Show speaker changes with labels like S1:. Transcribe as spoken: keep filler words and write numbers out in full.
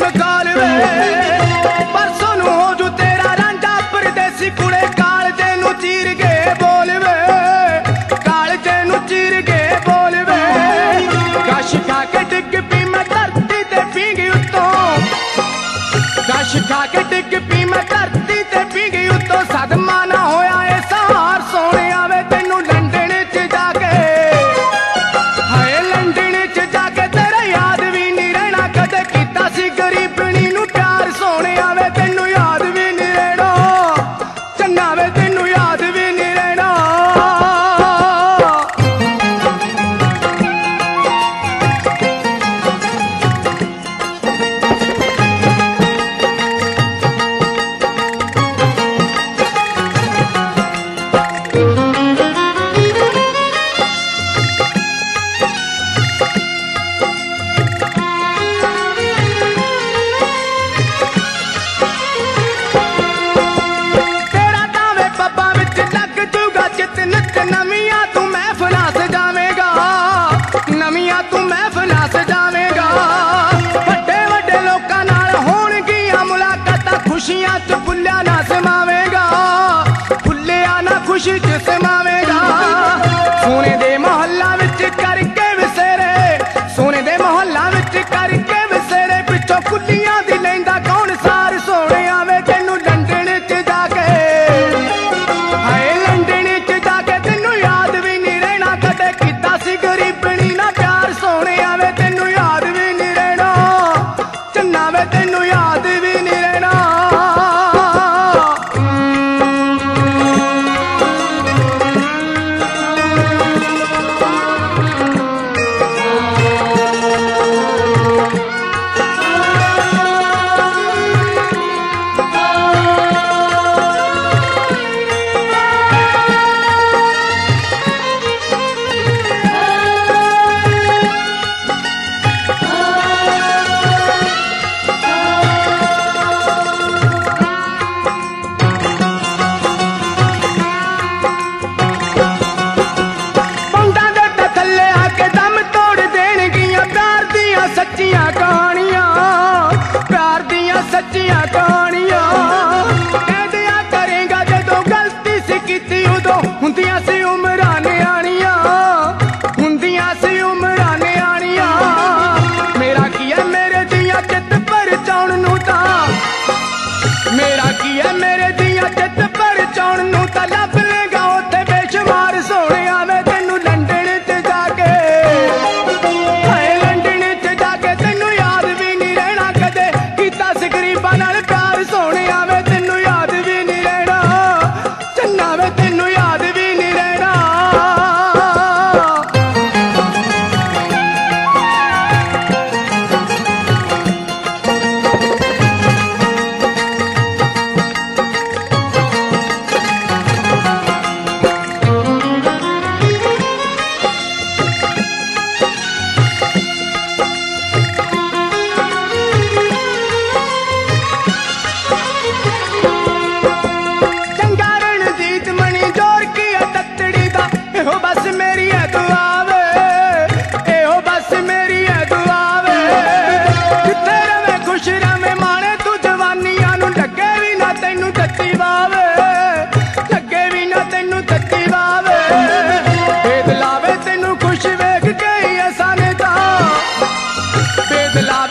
S1: ਮਕਾਲ ਵੇ ਪਰਸੋਂ ਨੂੰ ਹੋ ਜੂ ਤੇਰਾ ਰਾਂਝਾ ਪਰਦੇਸੀ ਕੁੜੇ ਕਾਲਜੇ ਨੂੰ ਚੀਰ ਕੇ ਬੋਲ ਵੇ ਕਾਲਜੇ ਨੂੰ ਚੀਰ ਕੇ ਬੋਲ ਵੇ ਗਸ਼ ਖਾ ਕੇ ਡਿੱਗ ਪੀ ਮੈਂ ਧਰਤੀ ਤੇ ਪੀਂਗੀ ਉੱਤੋਂ ਗਸ਼ ਖਾ ਕੇ ਡਿੱਗ ਪੀ ਮੈਂ ਧਰਤੀ ਤੇ ਪੀਂਗੀ ਉੱਤੋਂ ਸਦਮਾ ਨਾ ਹੋਇਆ ਏ ਸਹਾਰ ਸੋਹਣਿਆ ਵੇ ਤੈਨੂੰ ਲੰਡਨ ਚ ਜਾ ਕੇ ਹਾਏ ਲੰਡਨ ਚ ਜਾ ਕੇ ਤੇਰਾ ਯਾਦ ਵੀ ਨਹੀਂ ਰਹਿਣਾ ਕਦੇ ਕੀਤਾ ਸੀ ਗਰੀਬਣੀ ਨੂੰ ਪਿਆਰ ਸੋਹਣਿਆ ਵੇ ਤੈਨੂੰ ਯਾਦ ਵੀ ਨਹੀਂ ਰਹਿਣਾ ਚੰਨਾ ਵੇ ਤੈਨੂੰ ਯਾਦ ਵੀ ਨਹੀਂ ਰਹਿਣਾ ਨਵੀਆਂ ਤੂੰ ਮਹਿਫਲਾਂ ਸਜਾਵੇਂਗਾ ਨਵੀਆਂ ਤੂੰ ਮਹਿਫਲਾਂ ਸਜਾਵੇਂਗਾ ਵੱਡੇ ਵੱਡੇ ਲੋਕਾਂ ਨਾਲ ਹੋਣਗੀਆਂ ਮੁਲਾਕਾਤਾਂ ਖੁਸ਼ੀਆਂ ਚ ਫੁੱਲਿਆ ਨਾ ਸਮਾਵੇਂਗਾ ਫੁੱਲਿਆ ਨਾ ਖੁਸ਼ੀ ਚ ਸਮਾਵੇਂਗਾ ਸੋਨੇ ਦੇ ਮਹੱਲਾਂ ਵਿੱਚ ਕਰਕੇ ਵਿਸੇਰੇ ਸੋਨੇ ਦੇ ਮਹੱਲਾਂ ਵਿੱਚ ਕਰਕੇ ਵਿਸੇਰੇ ਪਿੱਛੋਂ ਕੁੱਲੀਆਂ ਦੀ ਲੈਂਦਾ ਕੌਣ ਸਾਰ ਸੋਹਣਿਆ ਵੇ ਤੈਨੂੰ ਲੰਡਨ ਚ ਜਾ ਕੇ ਹਾਏ ਲੰਡਨ ਚ ਜਾ ਕੇ ਤੈਨੂੰ ਯਾਦ ਵੀ ਨਹੀਂ ਰਹਿਣਾ ਕਦੇ ਕੀਤਾ ਸੀ ਗਰੀਬਣੀ ਨਾ ਪਿਆਰ ਸੋਹਣਿਆ ਵੇ ਤੈਨੂੰ ਯਾਦ ਵੀ ਨਹੀਂ ਰਹਿਣਾ ਚੰਨਾ ਵੇ ਤੈਨੂੰ ਯਾਦ ਵੀ ਨਹੀਂ ਰਹਿਣਾ ਸੱਚੀਆਂ ਕਹਾਣੀਆਂ ਪਿਆਰ ਦੀਆਂ ਸੱਚੀਆਂ ਕਹਾਣੀਆਂ ਕਹਿੰਦਿਆ ਕਰੇਗਾ ਜਦੋਂ ਗਲਤੀ ਸੀ ਕੀਤੀ ਉਦੋਂ ਹੁੰਦੀਆਂ ਸੀ ਉਮਰਾਂ ਨਿਆਣੀਆਂ ਹੁੰਦੀਆਂ ਸੀ ਉਮਰਾਂ ਨਿਆਣੀਆਂ ਮੇਰਾ ਕੀ ਹੈ ਮੇਰੇ ਦੀਆਂ ਚਿੱਤ ਪਰਚਾਉਣ ਨੂੰ ਤਾਂ ਮੇਰਾ ਕੀ ਹੈ ਮੇਰੇ ਦੀਆਂ ਚਿੱਤ ਪਰਚਾਉਣ ਨੂੰ ਤਾਂ ਲੱਭ ਲੇਗਾ ਉੱਥੇ ਬੇਸ਼ੁਮਾਰ ਸੋਹਣਿਆ ਵੇ ਤੈਨੂੰ ਲੰਡਨ ਚ ਜਾ ਕੇ ਹਾਏ ਲੰਡਨ ਚ ਜਾ ਕੇ ਤੈਨੂੰ ਯਾਦ ਵੀ ਨਹੀਂ ਰਹਿਣਾ ਕਦੇ ਕੀਤਾ ਸੀ ਗਰੀਬਾਂ ਨਾਲ ਪਿਆਰ ਸੋਹਣਿਆ ਵੇ ਤੈਨੂੰ ਯਾਦ ਵੀ ਨਹੀਂ ਰਹਿਣਾ ਚੰਨਾ ਵੇ ਤੈਨੂੰ ਯਾਦ ਵੀ ਨਹੀਂ ਰਹਿਣਾ ਇਹੋ ਬਸ ਮੇਰੀ ਹੈ ਦੁਆ ਵੇ ਇਹੋ ਬਸ ਮੇਰੀ ਹੈ ਦੁਆ ਵੇ ਜਿੱਥੇ ਰਵੇਂ ਖੁਸ਼ ਰਵੇਂ ਮਾਣੇ ਤੂੰ ਜਵਾਨੀਆਂ ਨੂੰ ਲੱਗੇ ਵੀ ਨਾ ਤੈਨੂੰ ਤੱਤੀ ਵਾਵੇ ਲੱਗੇ ਵੀ ਨਾ ਤੈਨੂੰ ਤੱਤੀ ਵਾਵੇ ਬੇਦ ਲਾਵੇ ਤੈਨੂੰ ਖੁਸ਼ ਵੇਖ ਕੇ ਹੀ ਅਸਾਂ ਨੇ ਤਾਂ ਬੇਦ ਲਾ